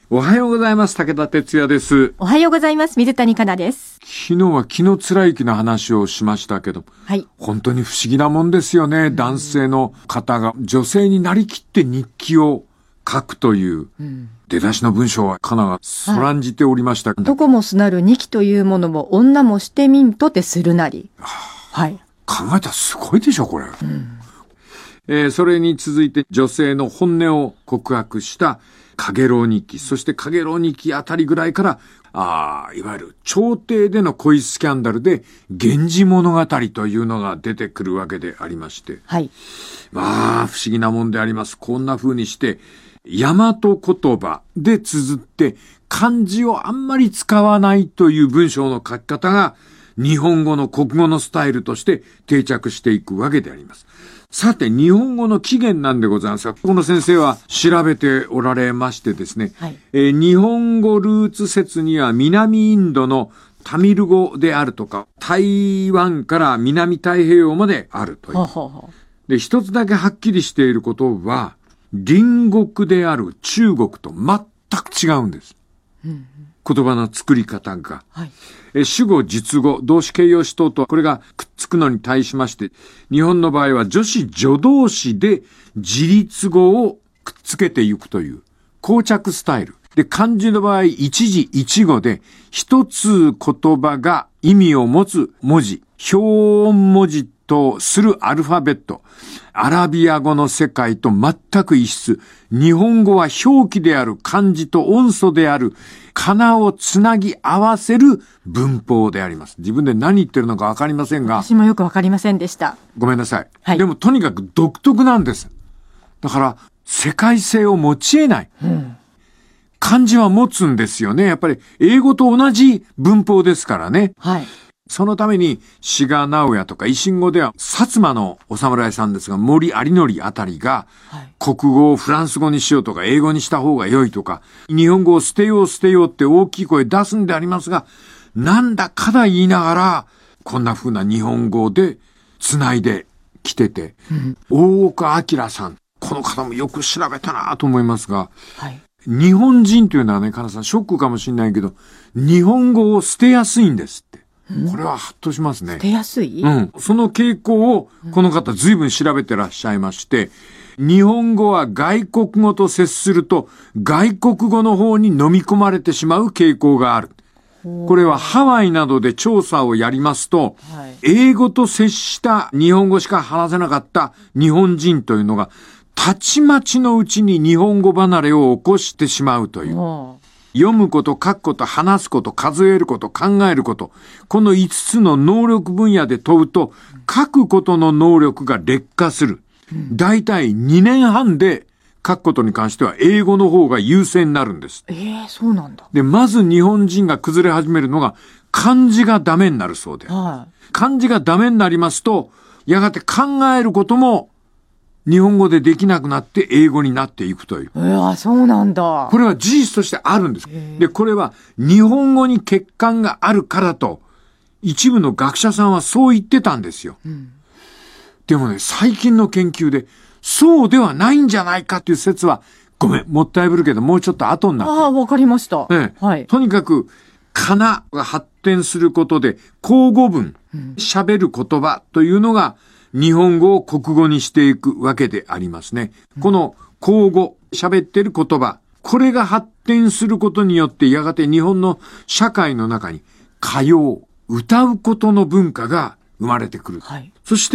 おはようございます。武田哲也です。 おはようございます。水谷香奈です。 昨日は紀貫之の話をしましたけど、 はい。 本当に不思議なもんですよね。男性の方が女性になりきって日記を書くという。出だしの文章は香奈がそらんじておりました。 男もすなる二期というものも女もしてみんとてするなり。はい。 考えたらすごいでしょ、これ。それに続いて女性の本音を告白したかげろう日記、そしてかげろう日記あたりぐらいから、いわゆる朝廷での恋スキャンダルで源氏物語というのが出てくるわけでありまして。 はい。 不思議なもんであります。こんな風にして、大和言葉で綴って漢字をあんまり使わないという文章の書き方が日本語の国語のスタイルとして定着していくわけであります。さて、日本語の起源なんでございますが、この先生は調べておられましてですね、 はい。 日本語ルーツ説には南インドのタミル語であるとか、台湾から南太平洋まであるという。で、一つだけはっきりしていることは、隣国である中国と全く違うんです。言葉の作り方が。 はい。 主語、実語、動詞形容詞等とこれがくっつくのに対しまして、日本の場合は助詞助動詞で自立語をくっつけていくという膠着スタイル。で、漢字の場合、一字一語で一つ言葉が意味を持つ文字、表音文字とするアルファベット。アラビア語の世界と全く異質。日本語は表記である漢字と音素であるかなをつなぎ合わせる文法であります。自分で何言ってるのかわかりませんが。 私もよくわかりませんでした。 ごめんなさい。 はい。 でもとにかく独特なんです。だから世界性を持ち得ない。漢字は持つんですよね。やっぱり英語と同じ文法ですからね。 はい。 そのために、志賀直哉とか維新語では、薩摩のお侍さんですが、森有則あたりが、国語をフランス語にしようとか、英語にした方が良いとか、日本語を捨てようって大きい声出すんでありますが、なんだかだ言いながら、こんな風な日本語で繋いできてて、大岡明さん、この方もよく調べたなと思いますが、 はい。 日本人というのはね、かなさんショックかもしれないけど、日本語を捨てやすいんですって。これはハッとしますね。 捨てやすい？ その傾向をこの方随分調べてらっしゃいまして、日本語は外国語と接すると外国語の方に飲み込まれてしまう傾向がある。これはハワイなどで調査をやりますと、英語と接した日本語しか話せなかった日本人というのが、たちまちのうちに日本語離れを起こしてしまうという。読むこと、書くこと、話すこと、数えること、考えること。この5つの能力分野で問うと、書くことの能力が劣化する。だいたい2年半で書くことに関しては英語の方が優勢になるんです。 そうなんだ。 で、まず日本人が崩れ始めるのが漢字がダメになるそうで。漢字がダメになりますと、やがて考えることも日本語でできなくなって英語になっていくという。 そうなんだ。 これは事実としてあるんです。で、これは日本語に欠陥があるからと、一部の学者さんはそう言ってたんですよ。でもね、最近の研究で、そうではないんじゃないかっていう説は、ごめん、もったいぶるけど、もうちょっと後になって。 わかりました。はい。 とにかく、かなが発展することで、口語文、喋る言葉というのが、日本語を国語にしていくわけでありますね。この口語、喋ってる言葉、これが発展することによって、やがて日本の社会の中に歌謡、歌うことの文化が生まれてくる。そして、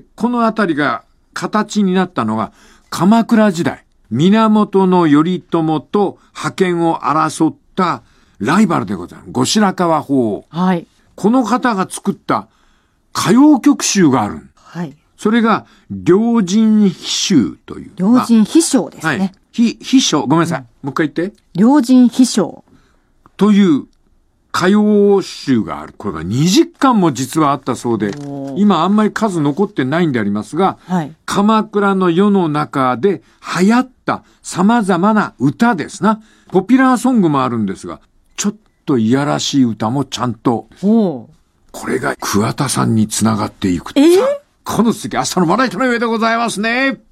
このあたりが形になったのが、鎌倉時代、源頼朝と覇権を争ったライバルでございます。後白河法皇。この方が作った歌謡曲集がある。それが、両人秘集という。 両人秘書ですね。 秘書、ごめんなさい。もう一回言って。 両人秘書。 という歌謡集がある。これが20巻も実はあったそうで、今あんまり数残ってないんでありますが、鎌倉の世の中で流行った様々な歌ですな。ポピュラーソングもあるんですが、ちょっといやらしい歌もちゃんと、これが桑田さんにつながっていく。この続き、明日のまな板の上でございますね。